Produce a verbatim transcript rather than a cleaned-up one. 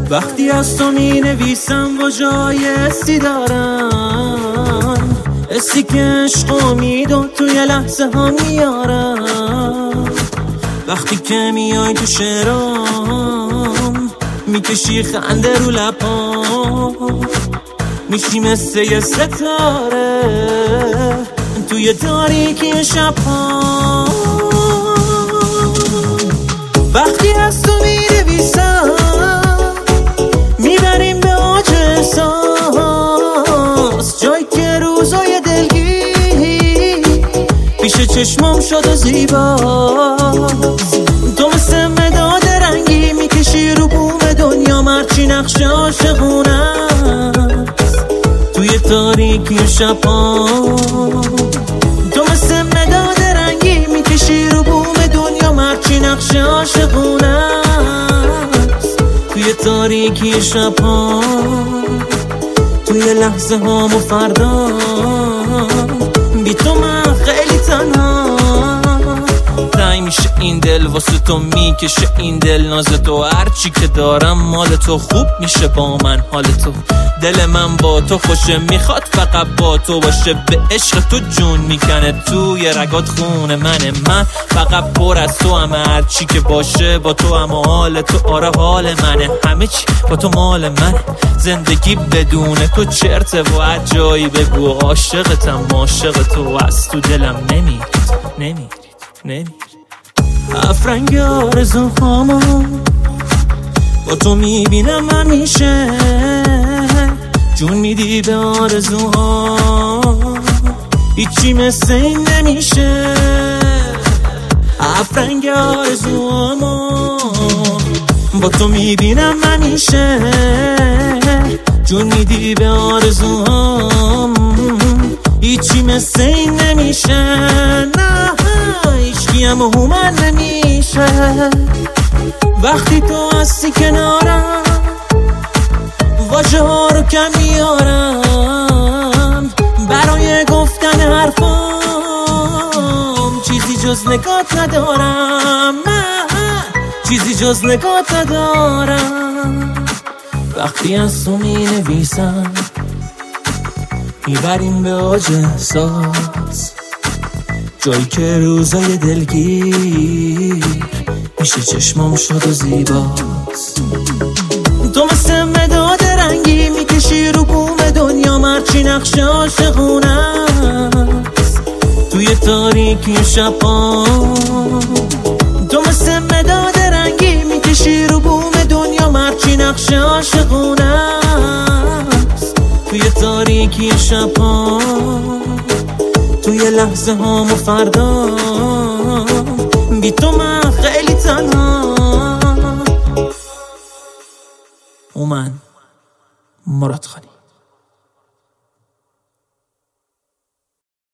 وقتی از تو می نویسم و جای استی دارم، استی که عشق و امید و توی لحظه ها میارم. وقتی که میای تو شعرام میکشی خنده رو لبام، میشی مثل یه ستاره توی تاریکی شب‌ها. وقتی از تو می‌نویسم میبریم به اوج احساس، جایی که روزای دلگیر پیش چشمام شده زیباست. تو مثل مداد رنگی میکشی رو بوم دنیا، مرچی نقش عاشقونه توی تاریکی شب‌ها. تو مثل مداد رنگی میکشی رو بوم دنیا، مرچی نقش عاشقونه توی تاریکی شب‌ها. توی لحظه هام و فردا بی تو من خیلی تنها. تنگ میشه این دل واسه تو، میکشه این دل ناز تو، هرچی که دارم مال تو، خوب میشه با من حال تو. دل من با تو خوشه، میخواد فقط با تو باشه، به عشق تو جون میکنه، توی رگات خونه منه. من فقط پر از تو همه، هرچی که باشه با تو، اما حال تو آره حال منه، همه چی با تو مال منه. زندگی بدون تو چرته و هر جایی بگو عاشقتم، عاشق تو از تو دلم نمیرید نمیرید نمیرید. افرنگ آرزوهامو با تو میبینم همیشه، جون میدی به آرزوها، هیچی مثل این نمیشه. افرنگ آرزوهامو با تو میبینم همیشه، جون میدی به آرزوهام، هیچی مثل این نمیشه. نه هیچکی هم هومن نمیشه. وقتی تو هستی کنارم واژه ها رو کم میارم برای گفتن حرفام، چیزی جز نگات ندارم، من چیزی جز نگات ندارم. وقتی از تو می نویسم میبریم به اوج احساس، جایی که روزای دلگیر میشه چشمام شد و زیباست. تو مثل مداد رنگی میکشی رو بوم دنیا، مرچی نقش عاشقونه توی تاریکی شب‌ها. تو مثل مداد رنگی میکشی رو بوم دنیا، مرچی نقش عاشقونه توی تاریکی شب‌ها. توی لحظه هام و فردا بی تو من خیلی تنها. اومن مراد خانی.